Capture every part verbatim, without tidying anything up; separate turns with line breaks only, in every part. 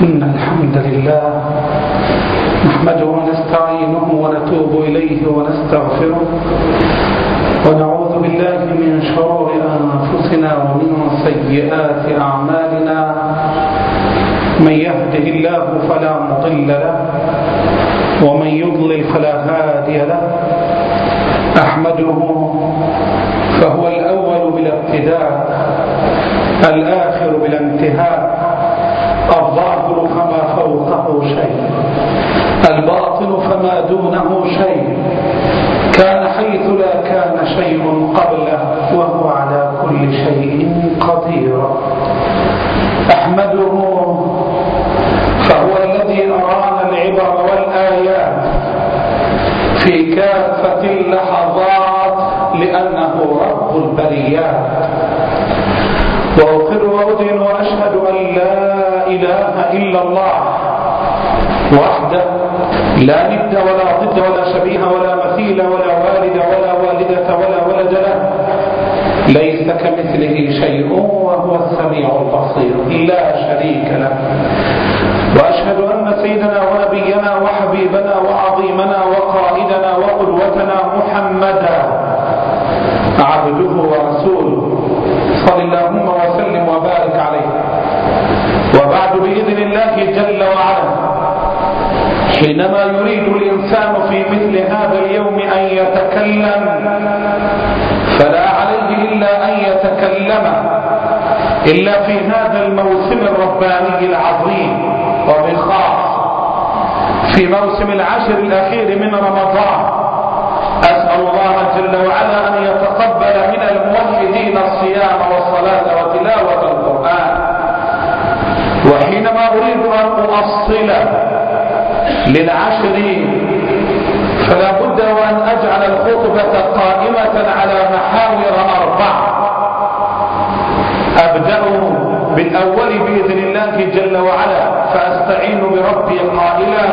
إن الحمد لله نحمده ونستعينه ونتوب إليه ونستغفره ونعوذ بالله من شرور أنفسنا ومن سيئات أعمالنا. من يهده الله فلا مضل له ومن يضلل فلا هادي له. أحمده فهو الأول بلا ابتداء الآخر بلا انتهاء الظاهر فما فوقه شيء الباطن فما دونه شيء كان حيث لا كان شيء قبله وهو على كل شيء قدير. أحمده فهو الذي أرانا العبر والآيات في كافة اللحظات لأنه رب البريات. وأقر وأذن وأشهد أن لا إله إلا الله وحده لا ند ولا ضد ولا شبيه ولا مثيل ولا والد ولا والدة ولا ولد له، ليس كمثله شيء وهو السميع البصير لا شريك له. وأشهد أن سيدنا ونبينا وحبيبنا وعظيمنا وقائدنا وقدوتنا محمدا عبده ورسوله صلى اللهم وسلم وبارك عليه. وبعد بإذن الله جل وعلا، حينما يريد الإنسان في مثل هذا اليوم أن يتكلم فلا عليه إلا أن يتكلم إلا في هذا الموسم الرباني العظيم، وبخاص في موسم العشر الأخير من رمضان. أسأل الله جل وعلا أن يتقبل من الموحدين الصيام والصلاة وتلاوة القرآن. وحينما أريد أن أؤصل للعشر فلا بد وأن أجعل الخطبة قائمة على محاور أربعة. أبدأ بالأول بإذن الله جل وعلا، فأستعين بربي قائلا: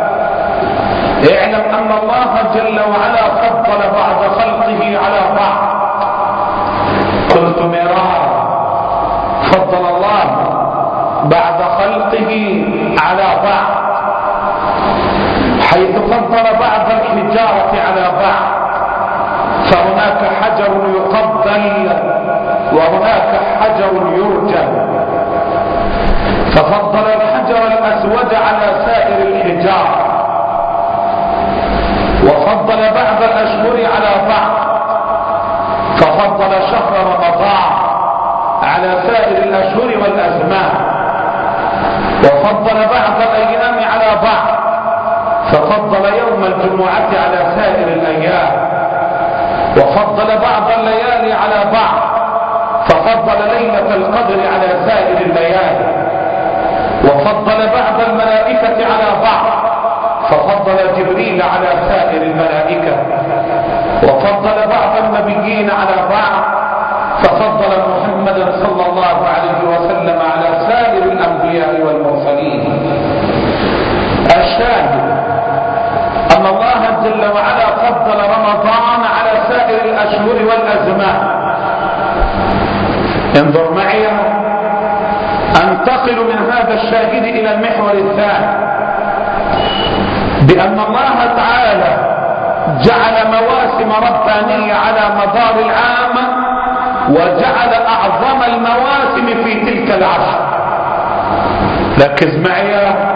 اعلم أن الله جل وعلا فضل بعض خلقه على بعض. قلت مرارا: فضل الله بعض خلقه على بعض، حيث فضل بعض الحجارة على بعض، فهناك حجر يقبل وهناك حجر يرجم، ففضل الحجر الأسود على سائر الحجارة، وفضل بعض الأشهر على بعض، ففضل شهر رمضان على سائر الأشهر والأزمان، وفضل بعض الأيام على بعض، ففضل يوم الجمعة على سائر الأيام، وفضل بعض الليالي على بعض، ففضل ليلة القدر على سائر الليالي، وفضل بعض الملائكة على بعض، ففضل جبريل على سائر الملائكة، وفضل بعض النبيين على بعض، ففضل محمدا صلى الله عليه وسلم على سائر الأنبياء والمرسلين. الشاهد أن الله جل وعلا فضل رمضان على سائر الأشهر والأزمان. انظر معي، أنتقل من هذا الشاهد إلى المحور الثاني، بأن الله تعالى جعل مواسم ربانية على مدار العام، وجعل أعظم المواسم في تلك العشر. ركز معي،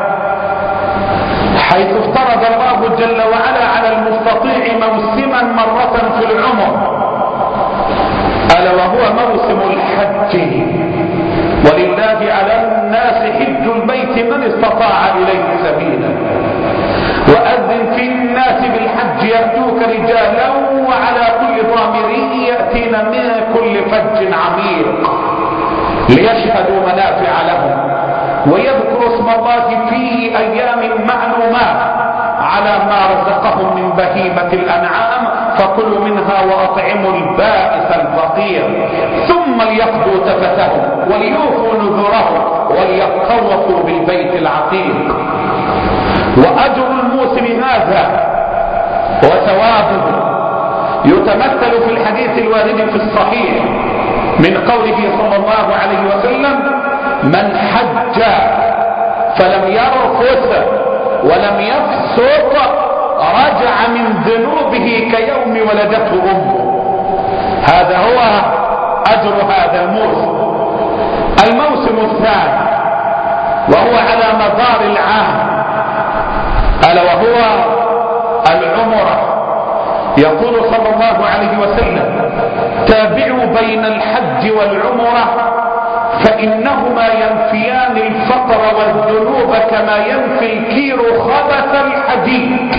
حيث افترض الله جل وعلا على المستطيع موسما مرة في العمر، ألا وهو موسم الحج. ولله على الناس حج البيت من استطاع إليه سبيلا، وأذن في الناس بالحج يأتوك رجالا وعلى كل ضامر يأتين من كل فج عميق ليشهدوا منافع لهم ويذكروا اسم الله في أيام معلومات على ما رزقهم من بهيمة الأنعام، فكلوا منها وأطعموا البائس الفقير، ثم ليقضوا تفتهم وليوفوا نذورهم وليطوفوا بالبيت العتيق. وأجر الموسم هذا وثوابه يتمثل في الحديث الوارد في الصحيح من قوله صلى الله عليه وسلم: من حج فلم يرفث ولم يفسق رجع من ذنوبه كيوم ولدته امه. هذا هو اجر هذا الموسم. الموسم الثاني وهو على مدار العام الا وهو العمره. يقول صلى الله عليه وسلم: تابعوا بين الحج والعمره فإنهما ينفيان الفقر والذنوب كما ينفي الكير خبث الحديد.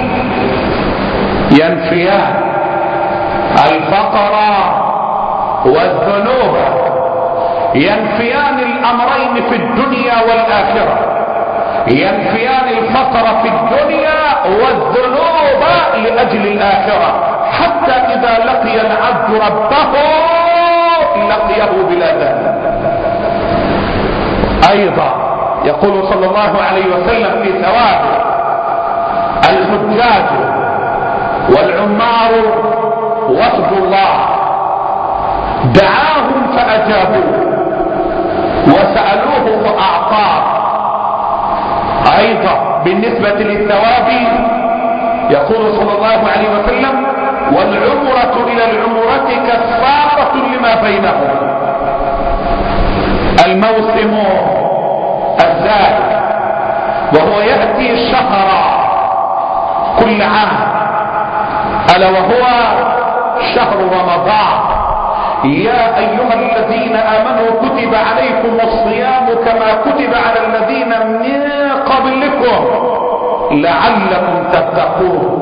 ينفيان الفقر والذنوب، ينفيان الأمرين في الدنيا والآخرة، ينفيان الفقر في الدنيا والذنوب لأجل الآخرة، حتى إذا لقي العبد ربه لقيه بلا ذنب. ايضا يقول صلى الله عليه وسلم في ثواب الحجاج والعمار وفد الله دعاهم فاجابوه وسالوه فاعطاه. ايضا بالنسبه للثواب يقول صلى الله عليه وسلم: والعمره الى العمره كفاره لما بينهم. الموسم الثالث وهو يأتي شهرا كل عام ألا وهو شهر رمضان. يا أيها الذين آمنوا كتب عليكم الصيام كما كتب على الذين من قبلكم لعلكم تتقون.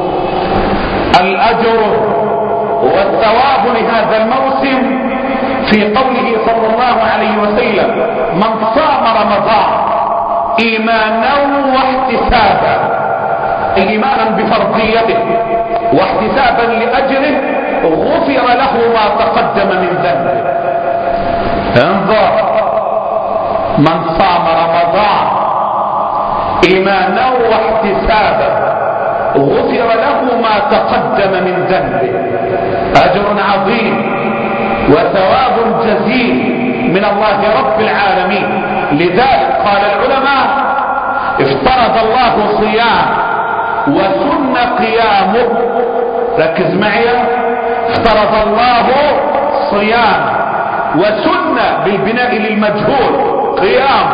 الأجر والثواب لهذا الموسم في قوله صلى الله عليه وسلم: من صام رمضان ايمانا واحتسابا، ايمانا بفرضيته واحتسابا لاجره غفر له ما تقدم من ذنبه. انظر: من صام رمضان ايمانا واحتسابا غفر له ما تقدم من ذنبه. اجر عظيم وثواب جزيل من الله رب العالمين. لذلك قال العلماء: افترض الله صيام وسن قيامه. ركز معي: افترض الله صيام وسن بالبناء للمجهول قيام،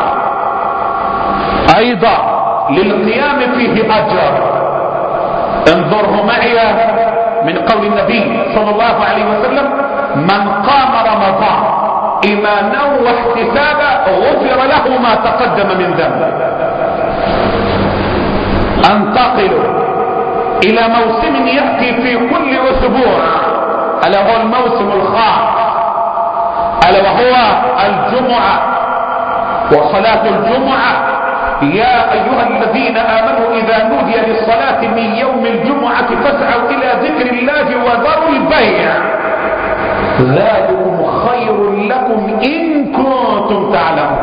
ايضا للقيام فيه اجر. انظره معي من قول النبي صلى الله عليه وسلم: من قام رمضان ايمانا واحتسابا غفر له ما تقدم من ذنبه. انتقل الى موسم ياتي في كل اسبوع الا هو الموسم الخاص الا وهو الجمعه وصلاه الجمعه. يا ايها الذين امنوا اذا نودي للصلاه من يوم الجمعه فاسعوا الى ذكر الله وذروا البيع ذلكم خير لكم إن كنتم تعلمون.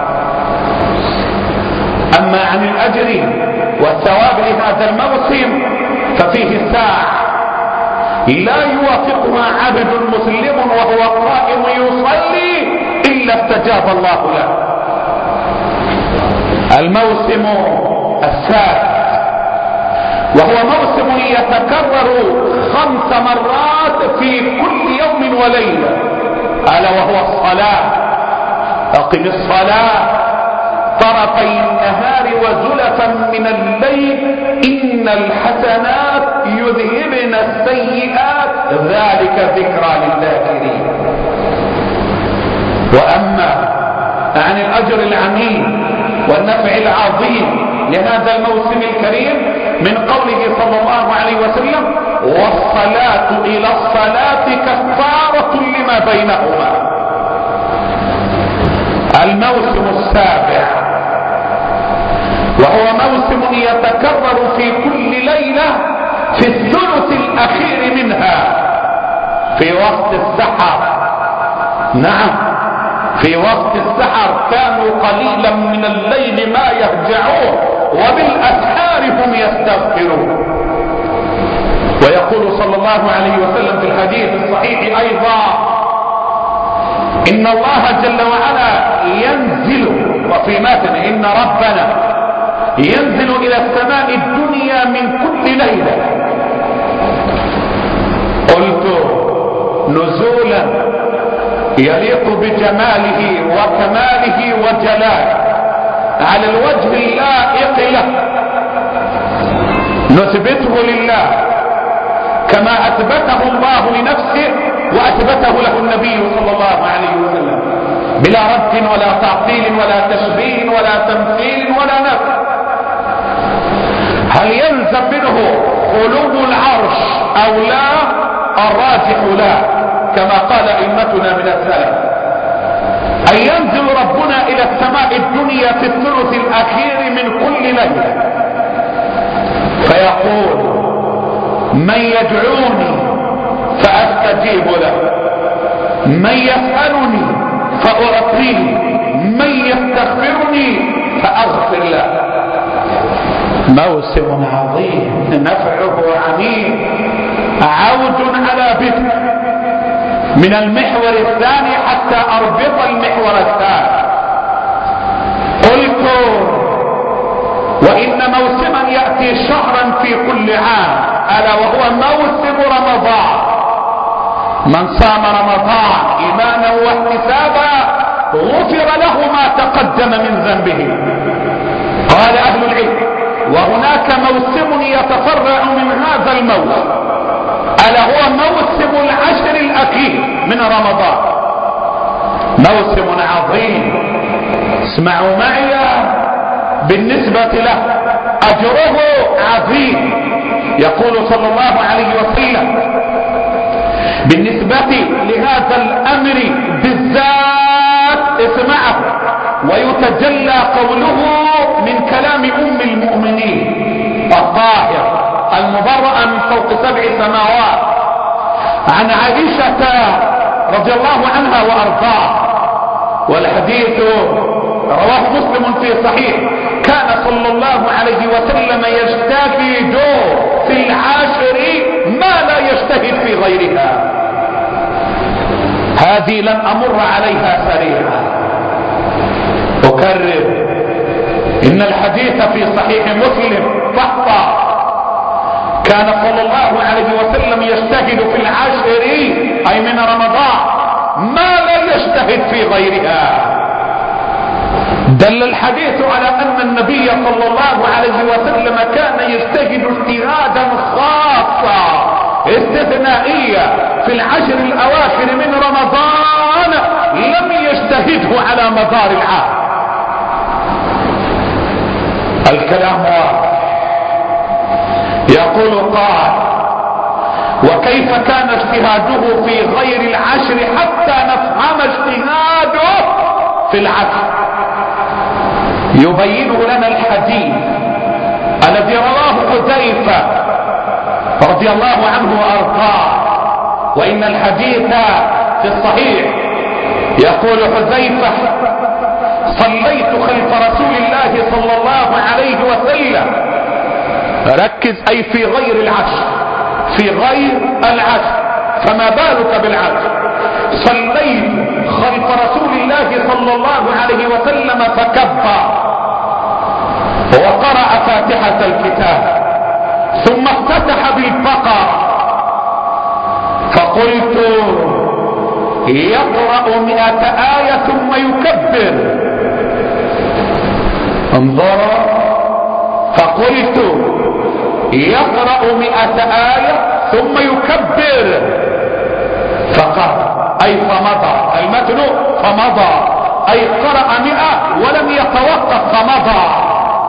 أما عن الأجر والثواب لهذا الموسم ففيه الساعة لا يوافقها عبد مسلم وهو قائم يصلي إلا استجاب الله له. الموسم السادس وهو موسم يتكرر خمس مرات في كل يوم وليلة ألا وهو الصلاة. أقم الصلاة طرفي النهار وزلفا من الليل إن الحسنات يذهبن السيئات ذلك ذكرى للذاكرين. وأما عن الأجر العميم والنفع العظيم لهذا الموسم الكريم من قوله صلى الله عليه وسلم: والصلاة إلى الصلاة كفارة لما بينهما. الموسم السابع وهو موسم يتكرر في كل ليلة في الثلث الأخير منها في وقت السحر. نعم، في وقت السحر كانوا قليلا من الليل ما يهجعون وبالأسحار هم يستغفرون. ويقول صلى الله عليه وسلم في الحديث الصحيح أيضا: إن الله جل وعلا ينزل وفي متن إن ربنا ينزل إلى السماء الدنيا من كل ليلة. قلت نزولا يليق بجماله وكماله وجلاله على الوجه اللائق له، نثبته لله كما أثبته الله لنفسه وأثبته له النبي صلى الله عليه وسلم، بلا رد ولا تعطيل ولا تشبيه ولا تمثيل ولا نفي. هل يلزم منه خلو العرش أو لا؟ الراجح لا، كما قال أئمتنا من السلف. أن ينزل ربنا إلى السماء الدنيا في الثلث الأخير من كل ليلة فيقول من يدعوني فأستجيب له، من يسألني فأعطيه، من يستغفرني فأغفر له. موسم عظيم نفعه عميم، عود على بدء من المحور الثاني حتى أربط المحور الثاني. قلت وإن موسما يأتي شهرا في كل عام، ألا وهو موسم رمضان. من صام رمضان إيمانا واحتسابا غفر له ما تقدم من ذنبه. قال أهل العلم وهناك موسم يتفرع من هذا الموسم، ألا هو موسم العشر الأخير من رمضان، موسم عظيم. اسمعوا معي بالنسبة له أجره عظيم. يقول صلى الله عليه وسلم بالنسبة لهذا الأمر بالذات، اسمعه ويتجلى قوله من كلام أم المؤمنين الطاهر المبرأة من فوق سبع سماوات عن عائشة رضي الله عنها وأرضاها، والحديث رواه مسلم في صحيح. كان صلى الله عليه وسلم يجتهد في العاشر ما لا يجتهد في غيرها. هذه لن أمر عليها سريعا، أكرر إن الحديث في صحيح مسلم فقط. كان صلى الله عليه وسلم يجتهد في العاشر أي من رمضان ما لا يجتهد في غيرها. دل الحديث على أن النبي صلى الله عليه وسلم كان يجتهد اجتهادا خاصا استثنائيا في العشر الأواخر من رمضان لم يجتهده على مدار العام. الكلام واضح. يقول قال وكيف كان اجتهاده في غير العشر حتى نفهم اجتهاده في العشر. يبين لنا الحديث الذي رواه حذيفة رضي الله عنه وارضاه، وان الحديث في الصحيح. يقول حذيفة صليت خلف رسول الله صلى الله عليه وسلم، ركز، اي في غير العشر، في غير العشر، فما بالك بالعشر. صليت خلف رسول الله صلى الله عليه وسلم فكبر وقرأ فاتحة الكتاب ثم افتتح بالبقرة، فقلت يقرأ مئة آية ثم يكبر. انظر، فقلت يقرأ مئة آية ثم يكبر، فقال أي فمضى المتن، فمضى أي قرأ مئة ولم يتوقف فمضى.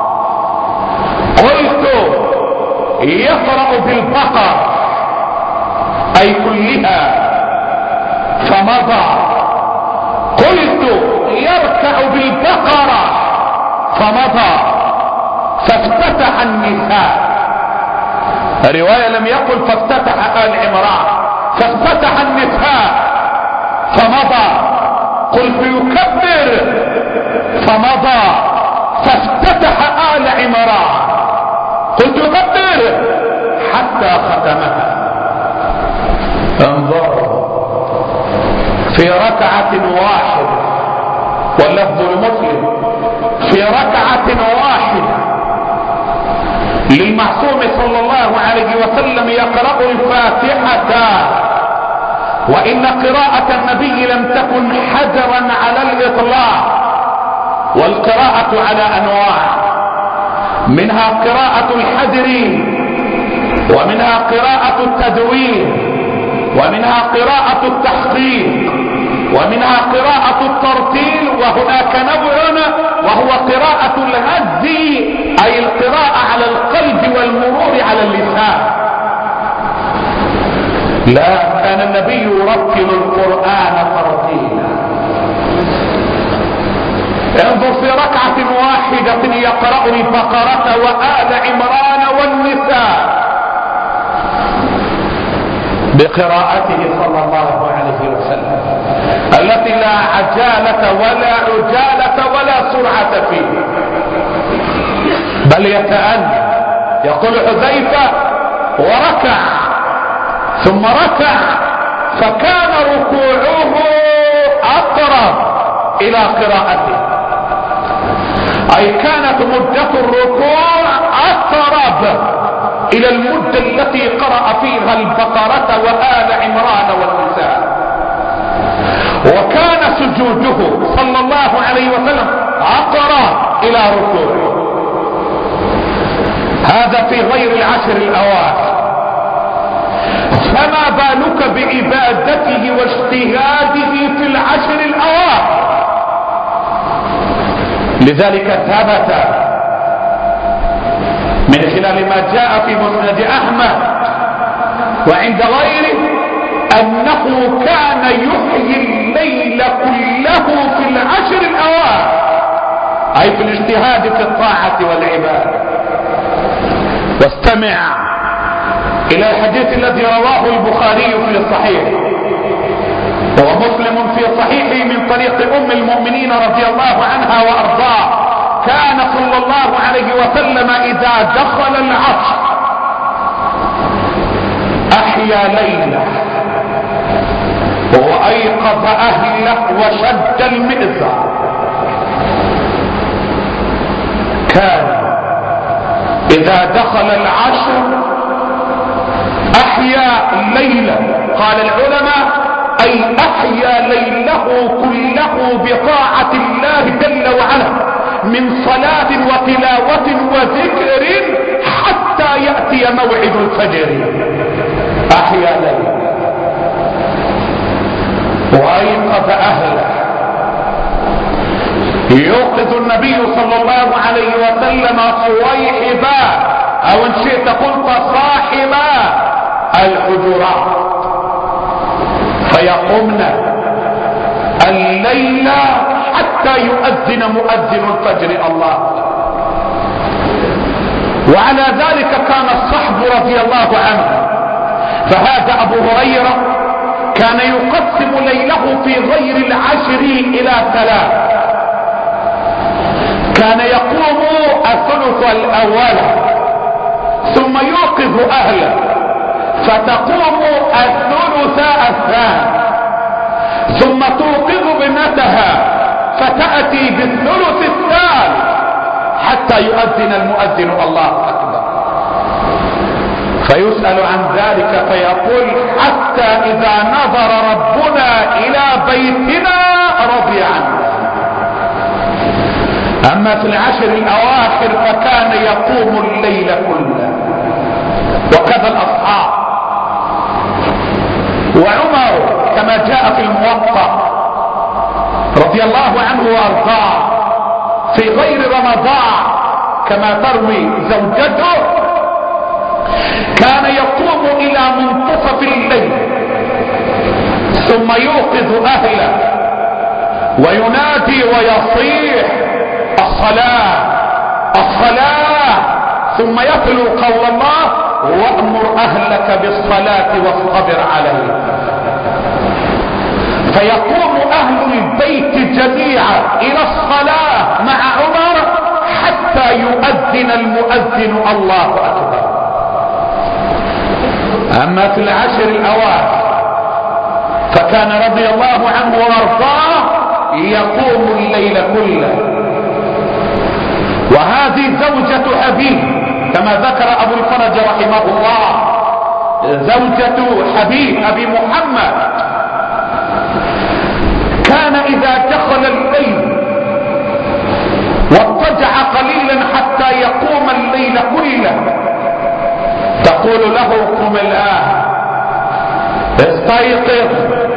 قلت يقرأ بالبقرة أي كلها فمضى. قلت يركع بالبقرة فمضى، فافتتح النساء. الرواية لم يقل فافتتح آل عمران، فافتتح النساء فمضى. قلت يكبر فمضى، فافتتح آل عمران. قلت يكبر حتى ختمها. انظر، في ركعة واحدة، واللفظ لمسلم ركعة واحدة للمعصوم صلى الله عليه وسلم يقرأ الفاتحة، وإن قراءة النبي لم تكن حجرا على الإطلاق، والقراءة على أنواع، منها قراءة الحجر، ومنها قراءة التدوين، ومنها قراءة التحقيق، ومنها قراءة الترتيل، وهناك نوع وهو قراءة الهز، أي القراءة على القلب والمرور على اللسان. لا، كان النبي يرتل القرآن ترتيلا. انظر في ركعة واحدة يقرأ البقرة وآل عمران والنساء بقراءته صلى الله عليه وسلم التي لا عجالة ولا عجالة ولا سرعة فيه، بل يتأنى. يقول حذيفة: وركع ثم ركع فكان ركوعه أقرب إلى قراءته، أي كانت مدة الركوع أقرب إلى المدة التي قرأ فيها البقرة وآل عمران والنساء. وكان سجوده صلى الله عليه وسلم أقرب إلى ركوعه. هذا في غير العشر الأواخر، فما بالك بعبادته واجتهاده في العشر الأواخر. لذلك ثبت من خلال ما جاء في مسند أحمد وعند غيره أنه كان يحيي الليل كله في العشر الأواخر، أي في الاجتهاد في الطاعة والعبادة. واستمع إلى الحديث الذي رواه البخاري في الصحيح ومسلم في صحيحه من طريق أم المؤمنين رضي الله عنها وأرضاه. كان صلى الله عليه وسلم إذا دخل العصر أحيا ليله وأيقظ أهله وشد المئزر. كان إذا دخل العشر أحيا ليله، قال العلماء أي أحيا ليله كله بطاعة الله جل وعلا من صلاة وتلاوة وذكر حتى يأتي موعد الفجر. أحيا ليله وأيقظ أهله. يوقظ النبي صلى الله عليه وسلم صويحبا، أو إن شئت قلت صاحبا الحجرات، فيقومن الليل حتى يؤذن مؤذن الفجر. الله. وعلى ذلك كان الصحب رضي الله عنه. فهذا أبو هريرة كان يقسم ليله في غير العشر إلى ثلاث. كان يقوم الثلث الأول ثم يوقظ أهله فتقوم الثلث الثاني، ثم توقظ ابنتها فتأتي بالثلث الثالث حتى يؤذن المؤذن الله أكبر. فيسأل عن ذلك فيقول: حتى إذا نظر ربنا إلى بيتنا رضي عنه. أما في العشر الأواخر فكان يقوم الليل كله، وكذا الأصحاب. وعمر كما جاء في الموطأ رضي الله عنه وارضاه في غير رمضان كما تروي زوجته، كان يقوم الى منتصف الليل ثم يوقظ اهله وينادي ويصيح: الصلاة الصلاة، ثم يتلو قول الله: وأمر أهلك بالصلاة واصطبر عليها. فيقوم أهل البيت جميعا إلى الصلاة مع عمر حتى يؤذن المؤذن الله أكبر. أما في العشر الأواخر فكان رضي الله عنه وارضاه يقوم الليل كله، هذه زوجة حبيب كما ذكر أبو الفرج رحمه الله، زوجة حبيب أبي محمد، كان إذا دخل الليل واضطجع قليلا حتى يقوم الليل كله تقول له قم الآن استيقظ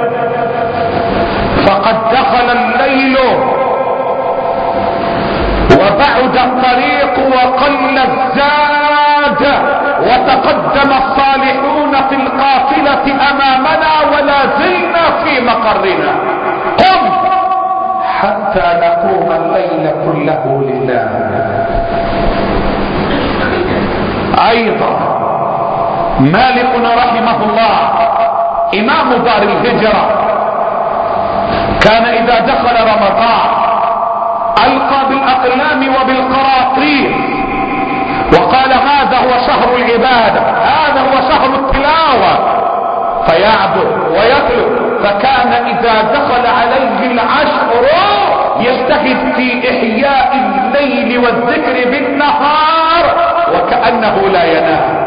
فقد دخل الليل وبعد الطريق وقل الزاد وتقدم الصالحون في القافلة أمامنا ولا زلنا في مقرنا، قم حتى نقوم الليل كله لله. أيضا مالك رحمه الله إمام دار الهجرة كان إذا دخل رمضان ألقى بالأقلام وبالقراطيس وقال هذا هو شهر العبادة، هذا هو شهر التلاوة، فيعبد ويطلب. فكان إذا دخل عليه العشر يجتهد في إحياء الليل والذكر بالنهار وكأنه لا ينام.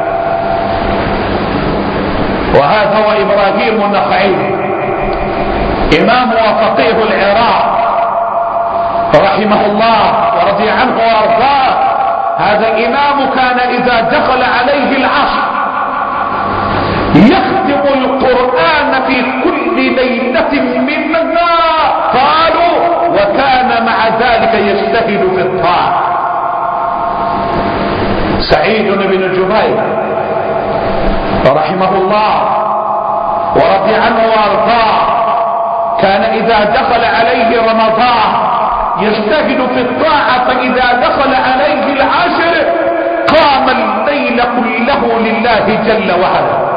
وهذا هو إبراهيم النخعي إمام وفقيه العراق رحمه الله ورضي عنه وارضاه. هذا الإمام كان إذا دخل عليه العصر يختم القرآن في كل ليلة منها، قالوا وكان مع ذلك يجتهد في الطاعة. سعيد بن جبير رحمه الله ورضي عنه وارضاه كان إذا دخل عليه رمضان يجتهد في الطاعة، فإذا دخل عليه العشر قام الليل كله لله جل وعلا.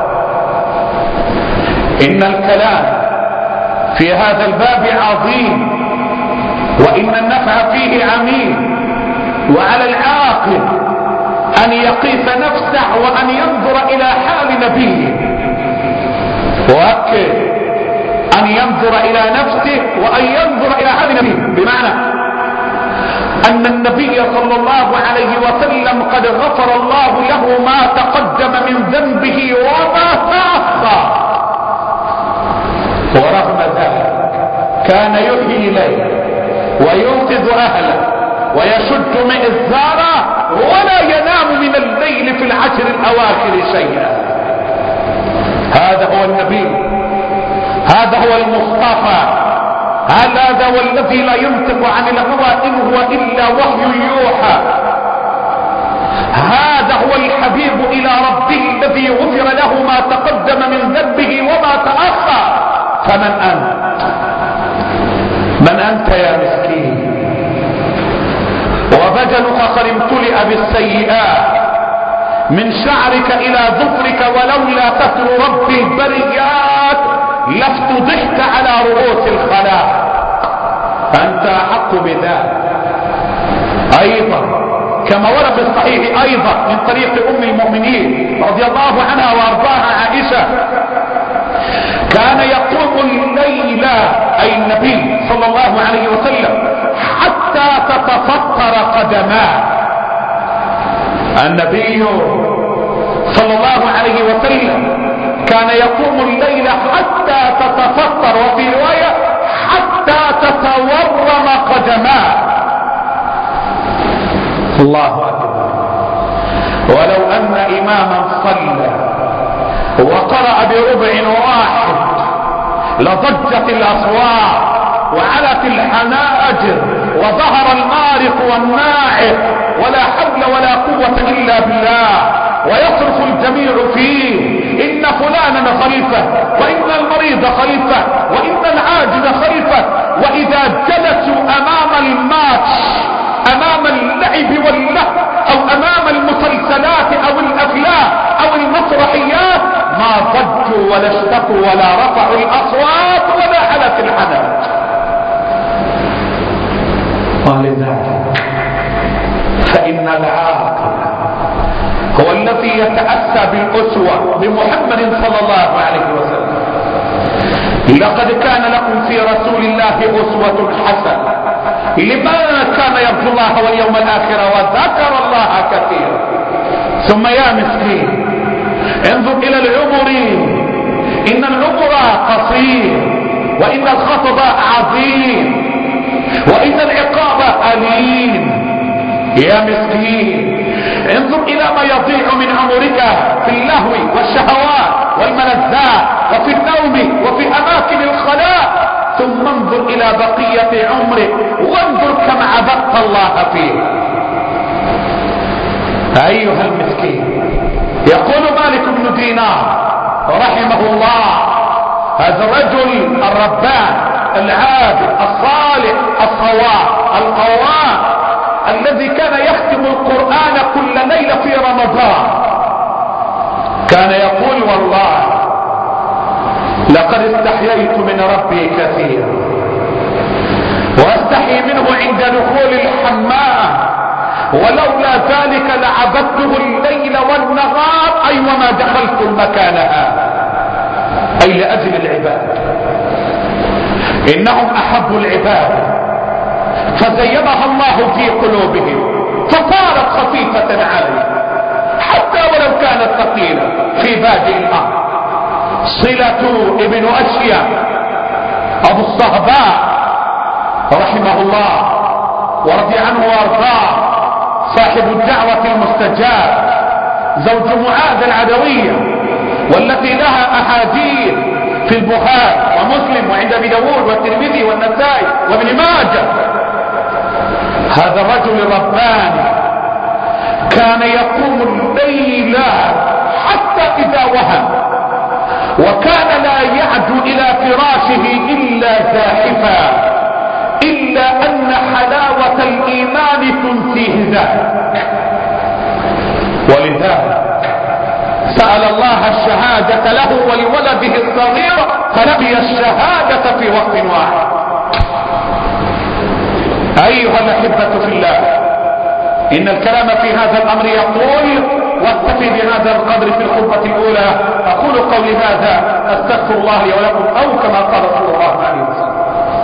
إن الكلام في هذا الباب عظيم وإن النفع فيه عميم، وعلى العاقل أن يقيس نفسه وأن ينظر إلى حال نبيه، وأكد أن ينظر إلى نفسه وأن ينظر إلى حال نبيه، بمعنى أن النبي صلى الله عليه وسلم قد غفر الله له ما تقدم من ذنبه وما تأخر، ورغم ذلك كان يحيي الليل ويوقظ أهله ويشد مئزارا ولا ينام من الليل في العشر الأواخر شيئا. هذا هو النبي، هذا هو المصطفى، هذا هو الذي لا ينطق عن الهوى إن هو إلا وحي يوحى، هذا هو الحبيب إلى ربه الذي غفر له ما تقدم من ذنبه وما تأخر. فمن أنت؟ من أنت يا مسكين؟ وبدنك قد امتلئ بالسيئات من شعرك إلى ظفرك، ولولا ستر رب البريات لافتضحت على رؤوس الخلائق، فأنت أحق بذلك. أيضا كما ورد في الصحيح أيضا من طريق أم المؤمنين رضي الله عنها وأرضاها عائشة، كان يقوم الليل أي النبي صلى الله عليه وسلم حتى تتفطر قدماه. النبي صلى الله عليه وسلم كان يقوم الليل حتى تتفطر، وفي رواية حتى تتورم قدماه. الله أكبر. ولو أن إماما صلى وقرأ بربع واحد لضجت الأصوات وعلت الحناجر وظهر المارق والناعق ولا حول ولا قوة إلا بالله، ويصرخ الجميع فيه إن فلانا خليفة وإن المريض خليفة وإن العاجز خليفة. وإذا جلسوا أمام الماتش، أمام اللعب واللهو أو أمام المسلسلات أو الأفلام أو المسرحيات ما ضجوا ولا اشتكوا ولا رفعوا الأصوات ولا علت الحناج. ولذلك فإن العاقل هو الذي يتأسى بالأسوة بمحمد صلى الله عليه وسلم. لقد كان لكم في رسول الله أسوة حسنة لمن كان يرجو الله واليوم الآخر وذكر الله كثيرا. ثم يا مسكين انظر إلى العمر، إن العمر قصير، وإن الخطب عظيم، وإن العقاب أليم. يا مسكين انظر إلى ما يضيع من عمرك في اللهو والشهوات والملذات وفي النوم وفي أماكن الخلاء، ثم انظر إلى بقية عمرك وانظر كم عبدت الله فيه. أيها المسكين، يقول مالك بن دينار رحمه الله، هذا الرجل الربان العابد الصالح الصواب القوام الذي كان يختم القرآن كل ليلة في رمضان، كان يقول والله لقد استحييت من ربي كثيرا واستحي منه عند دخول الحمام، ولولا ذلك لعبدته الليل والنهار أي وما دخلت المكان هذا، أي لأجل العباد. إنهم أحبوا العباد فزينها الله في قلوبهم فصارت خفيفة عليه حتى ولو كانت ثقيلة في بادئ الأمر. صلة ابن أشياء أبو الصهباء رحمه الله ورضي عنه وارضاه، صاحب الدعوة المستجاب، زوج معاذ العدوية، والتي لها أحاديث في البخاري ومسلم وعند ابي داود والترمذي والنسائي وابن ماجه. هذا الرجل الرباني كان يقوم الليل حتى إذا وهم، وكان لا يعدو إلى فراشه إلا زاحفا، إلا أن حلاوة الإيمان تنسيه ذلك. ولذلك سأل الله الشهادة له ولولده الصغير فلقي الشهادة في وقت واحد. أيها الأحبة في الله، إن الكلام في هذا الأمر يقول، واكتفي بهذا القدر في الخطبة الأولى. أقول قولي هذا أستغفر الله لي ولكم، أو كما قال صلى الله عليه وسلم.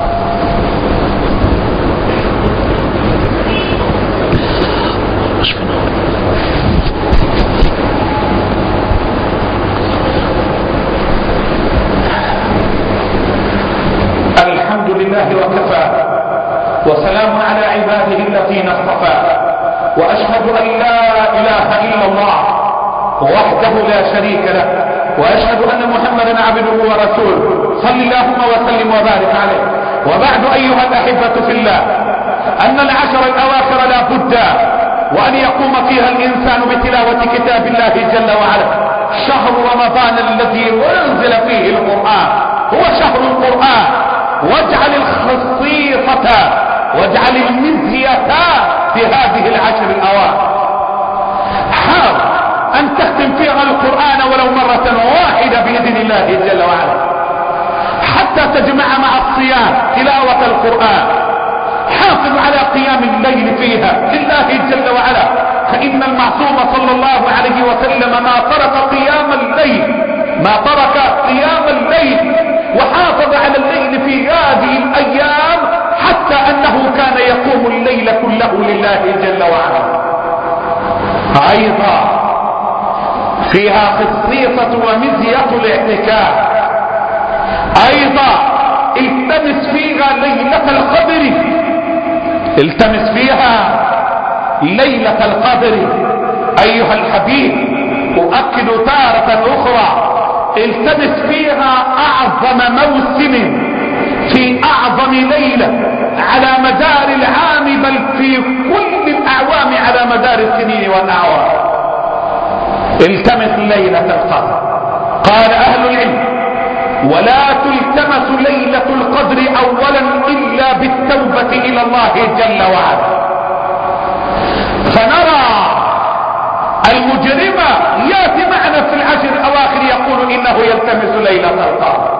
الحمد لله وكفى، وسلام على عباده الذين اصطفى، وأشهد أن لا إله إلا الله وحده لا شريك له، وأشهد أن محمدا عبده ورسوله، صل اللهم وسلم وبارك عليه. وبعد أيها الأحبة في الله، أن العشر الأواخر لا بد وأن يقوم فيها الإنسان بتلاوة كتاب الله جل وعلا. شهر رمضان الذي أنزل فيه القرآن هو شهر القرآن، واجعل الخصيصة واجعل المزية في هذه العشر الأواخر. حاول أن تختم فيها القرآن ولو مرة واحدة بإذن الله جل وعلا، حتى تجمع مع الصيام تلاوة القرآن. حافظ على قيام الليل فيها لله جل وعلا، فإن المعصوم صلى الله عليه وسلم ما ترك قيام الليل ما ترك قيام الليل وحافظ على الليل في هذه الأيام، حتى أنه كان يقوم الليل كله لله جل وعلا. أيضا فيها خصيصة ومزية الاعتكاف. أيضا التمس فيها ليلة القدر، التمس فيها ليلة القدر. أيها الحبيب، أؤكد تارة أخرى، التمس فيها أعظم موسم في أعظم ليلة على مدار العام، بل في كل الأعوام على مدار السنين والأعوام. التمس ليلة القدر. قال أهل العلم: ولا تلتمس ليلة القدر أولا إلا بالتوبة إلى الله جل وعلا. فنرى المجرم ياتي معنا في العشر الأواخر يقول إنه يلتمس ليلة القدر،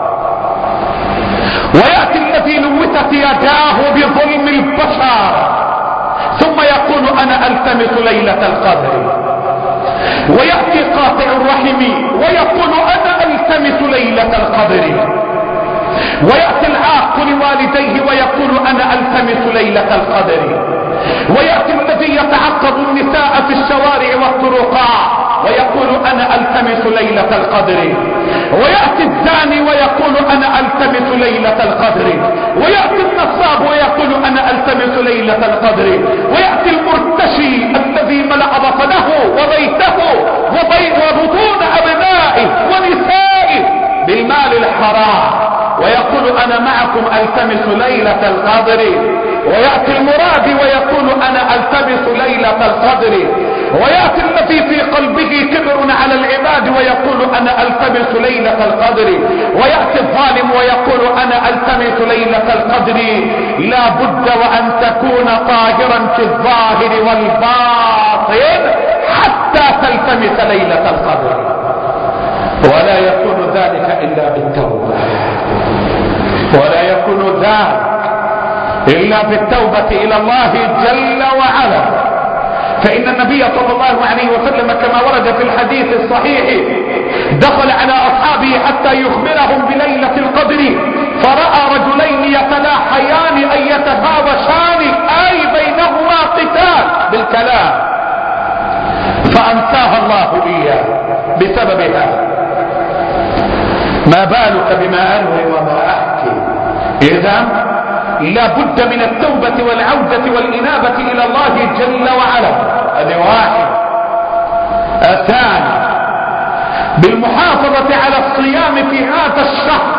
ويأتي الذي نوتت يداه بظلم البشر ثم يقول أنا ألتمس ليلة القدر، ويأتي قاطع الرحم ويقول أنا ألتمس ليلة القدر، ويأتي العاق لوالديه ويقول أنا ألتمس ليلة القدر. ويأتي الذي يتعقد النساء في الشوارع والطرقات ويقول أنا ألتمس ليلة القدر. ويأتي الزاني ويقول أنا ألتمس ليلة القدر. ويأتي النصاب ويقول أنا ألتمس ليلة القدر. ويأتي المرتشي الذي ملأ بطنه وبيته وبطون أبنائه ونسائه بالمال الحرام ويقول أنا معكم ألتمس ليلة القدر. ويأتي المرابي ويقول أنا ألتمس ليلة القدر. ويأتي الذي في قلبه كبر على العباد ويقول أنا ألتمس ليلة القدر. ويأتي الظالم ويقول أنا ألتمس ليلة القدر. لا بد وأن تكون طاهرا في الظاهر والباطن حتى تلتمس ليلة القدر. ولا يكون ذلك إلا بالتوبة، ولا يكون ذلك إلا بالتوبة إلى الله جل وعلا. فإن النبي صلى الله عليه وسلم كما ورد في الحديث الصحيح دخل على أصحابه حتى يخبرهم بليلة القدر فرأى رجلين يتلاحيان أي يتهاوشان أي بينهما قتال بالكلام فأنساها الله إياه بسبب هذا. ما بالك بما أنوي وما أحكي؟ إذا لا بد من التوبة والعودة والإنابة إلى الله جل وعلا. هذا واحد. الثاني بالمحافظة على الصيام في هذا الشهر.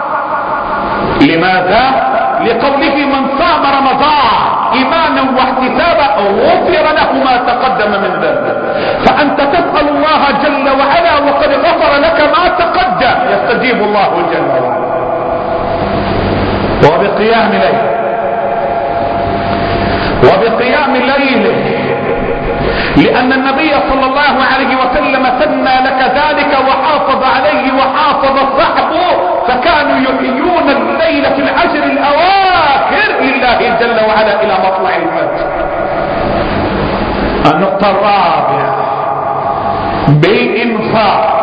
لماذا؟ لقوله من صام رمضان إيمانا واحتسابا غفر له ما تقدم من ذنبه. فأنت تسأل الله جل وعلا وقد غفر لك ما تقدم يستجيب الله جل وعلا. وبقيام ليل وبقيام الليل لأن النبي صلى الله عليه وسلم سنى لك ذلك وحافظ عليه وحافظ صحبه فكانوا يحيون الليل في العشر الأواخر لله جل وعلا إلى مطلع الفجر. النقطة الرابعة بالإنفاق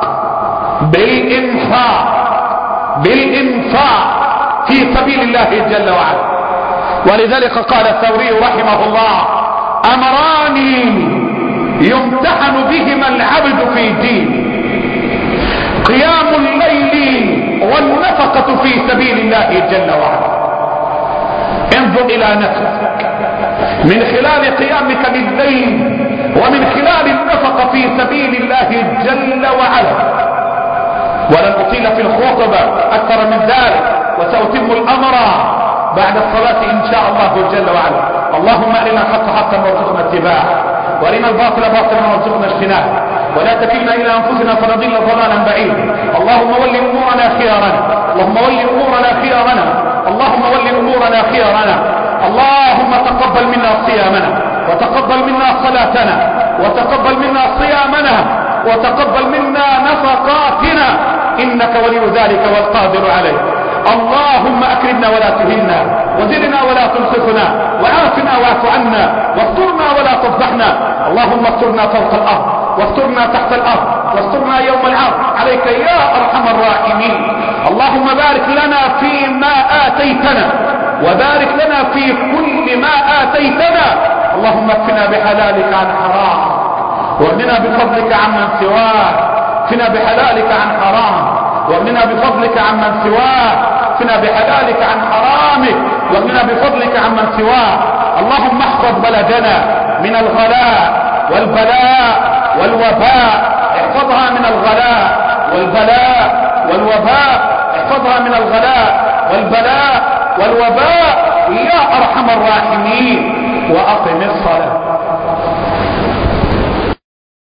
بالإنفاق بالإنفاق في سبيل الله جل وعلا. ولذلك قال الثوري رحمه الله أمران يمتحن بهما العبد في دينه قيام الليل والنفقة في سبيل الله جل وعلا. انظر إلى نفسك من خلال قيامك بالليل ومن خلال النفقة في سبيل الله جل وعلا. ولن أطيل في الخطبة أكثر من ذلك وسأتم الأمر بعد الصلاة إن شاء الله جل وعلا. اللهم أرنا الحق حقا وارزقنا اتباعه وأرنا الباطل باطلا وارزقنا اجتنابه ولا تكلنا إلى أنفسنا فنضل ضلالا بعيدا. اللهم ول أمورنا خيارنا اللهم ول أمورنا خيارنا اللهم ول أمورنا خيارنا. اللهم تقبل منا صيامنا وتقبل منا صلاتنا وتقبل منا صيامنا وتقبل منا نفقاتنا إنك ولي ذلك والقادر عليه. اللهم أكرمنا ولا تهنا وزدنا ولا تنصفنا وعافنا واعف عنا واسترنا ولا تفضحنا. اللهم استرنا فوق الأرض واسترنا تحت الأرض واسترنا يوم العرض عليك يا أرحم الراحمين. اللهم بارك لنا فيما آتيتنا وبارك لنا في كل ما آتيتنا. اللهم اكفنا بحلالك عن حرام واغننا بفضلك عمن سواك. اكفنا بحلالك عن حرام واغننا بفضلك عمن سواك. اكفنا بحلالك عن حرامك واغننا بفضلك عمن سواك. اللهم احفظ بلدنا من الغلاء والبلاء والوباء. احفظها من الغلاء والبلاء والوباء. احفظها من الغلاء والبلاء والوباء يا أرحم الراحمين. وأقم الصلاة.